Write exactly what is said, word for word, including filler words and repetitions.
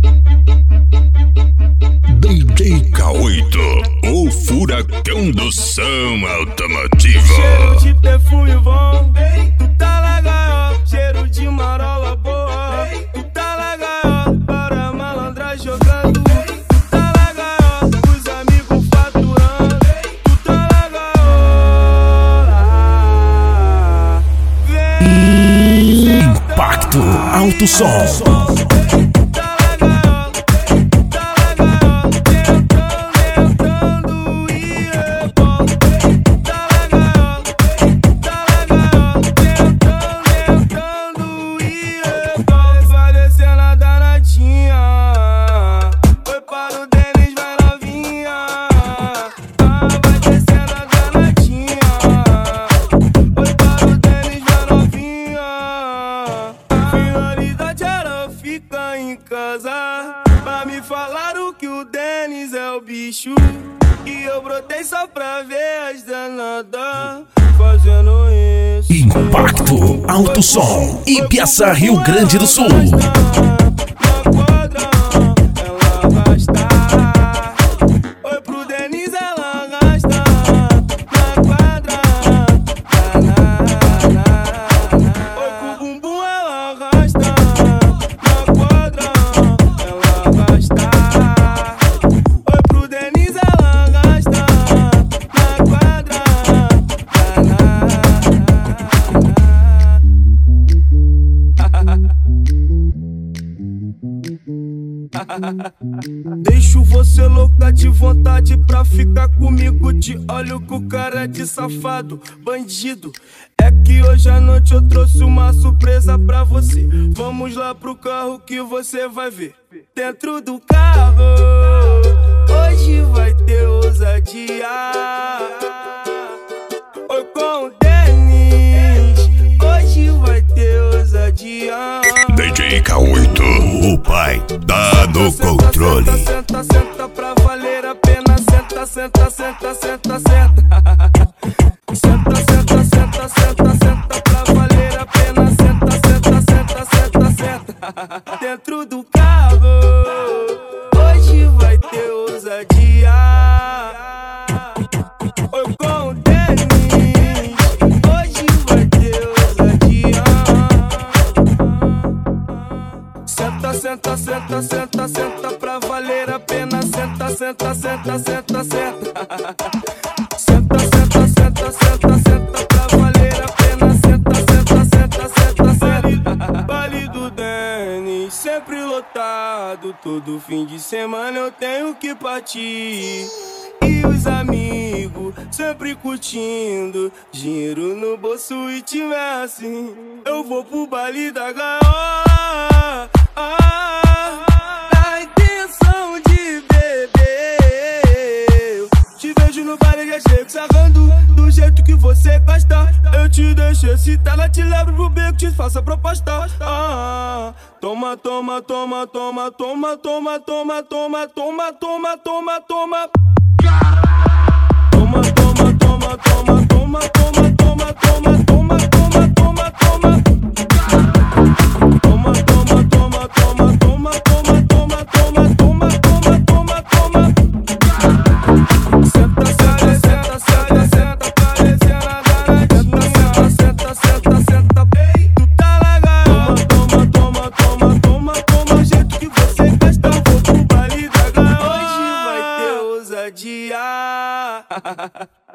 D J K oito, o furacão do som automotivo. Cheiro de perfume bom, tu tá legal. Cheiro de marola boa, tu tá legal. Para malandra jogando, tu tá legal. Os amigos faturando, tu tá legal. Vem, Impacto Alto Som. Em casa, pra me falar o que o Denis é o bicho. E eu brotei só pra ver as danadas fazendo isso. Impacto Alto Som, Ibiaçá, Rio Grande do Sul. Deixo você louca de vontade pra ficar comigo. Te olho com cara de safado, bandido. É que hoje à noite eu trouxe uma surpresa pra você. Vamos lá pro carro que você vai ver. Dentro do carro, hoje vai ter ousadia. Oi com o Denis, hoje vai ter ousadia. D J K oito, o pai tá no controle. Senta, senta, senta pra valer a pena. Senta, senta, senta, senta, senta. Senta, senta, senta, senta, senta pra valer a pena. Senta, senta, senta, senta, senta. Dentro do carro, hoje vai ter ousadia. Oi com o Denis, hoje vai ter ousadia. Senta, senta, senta, senta, senta pra valer a pena. Senta, senta, senta, senta, senta. Senta, senta, senta, senta, senta pra valer a pena. Senta, senta, senta, senta, senta. Baile do Denis, sempre lotado. Todo fim de semana eu tenho que partir. E os amigos sempre curtindo, dinheiro no bolso e tiver assim, eu vou pro baile da gaiola. Na intenção de beber, te vejo no baile, já chego sarrando do jeito que você gosta. Eu te deixo excitada, te levo pro beco, te faço a proposta. Ah, toma, toma, toma, toma, toma, toma, toma, toma, toma, toma, toma, toma. Toma, toma, toma, toma, toma, toma, toma, toma, toma, toma, toma, toma. Toma, toma, toma, toma, toma, toma, toma, toma, toma, toma, toma, toma. Senta, senta, senta, senta, senta, parecendo a danadinha. Senta, senta, senta, bem, tu tá legal. Toma, toma, toma, toma, toma, o jeito que você gosta. Vou pro baile da gaiola. Hoje vai ter ousadia.